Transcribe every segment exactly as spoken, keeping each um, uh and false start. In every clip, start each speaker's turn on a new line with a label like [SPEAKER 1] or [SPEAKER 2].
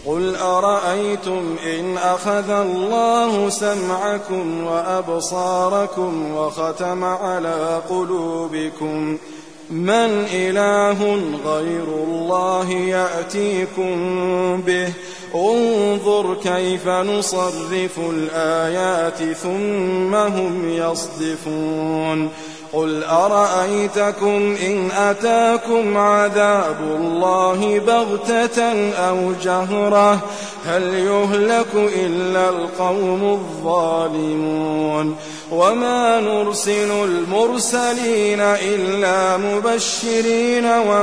[SPEAKER 1] قل أرأيتم إن أخذ الله سمعكم وأبصاركم وختم على قلوبكم من إله غير الله يأتيكم به انظر كيف نصرف الآيات ثم هم يصدفون قل أرأيتكم إن أتاكم عذاب الله بغتة أو جهرة هل يهلك إلا القوم الظالمون وما نرسل المرسلين إلا مبشرين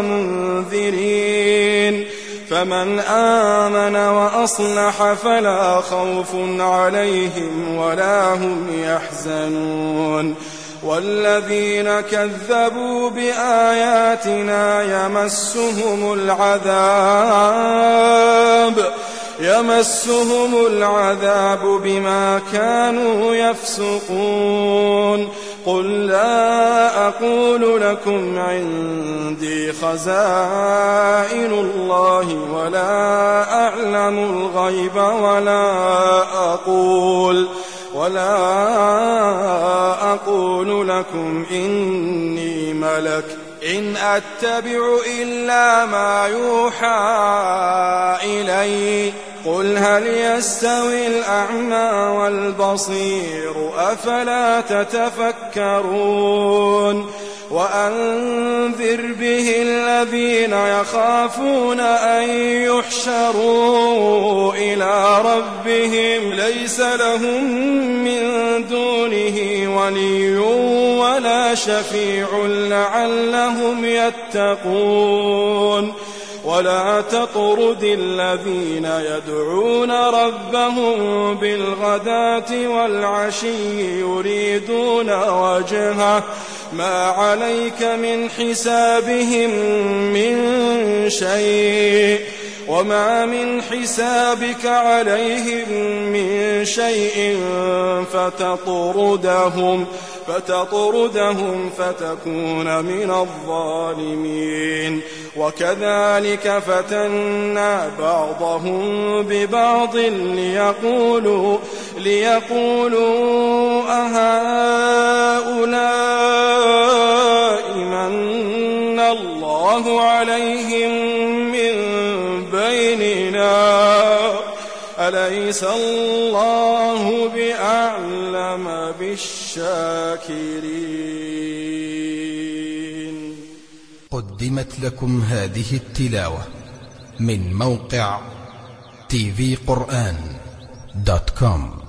[SPEAKER 1] ومنذرين فمن آمن وأصلح فلا خوف عليهم ولا هم يحزنون والذين كذبوا بآياتنا يمسهم العذاب يمسهم العذاب بما كانوا يفسقون قل لا أقول لكم عندي خزائن الله ولا أعلم الغيب ولا أقول ولا أقول لكم إني ملك إن أتبع إلا ما يوحى إلي قل هل يستوي الأعمى والبصير أفلا تتفكرون وأنذر به الذين يخافون أن يحشروا إلى ربهم ليس لهم من دونه ولي ولا شفيع لعلهم يتقون ولا تطرد الذين يدعون ربهم بالغداة والعشي يريدون وجهه ما عليك من حسابهم من شيء وما من حسابك عليهم من شيء فتطردهم فتطردهم فتكون من الظالمين وكذلك فتنا بعضهم ببعض ليقولوا ليقولوا أهؤلاء من الله عليهم من بيننا أليس الله بأعلم بالشاكرين.
[SPEAKER 2] قدمت لكم هذه التلاوة من موقع تي في قرآن دوت كوم.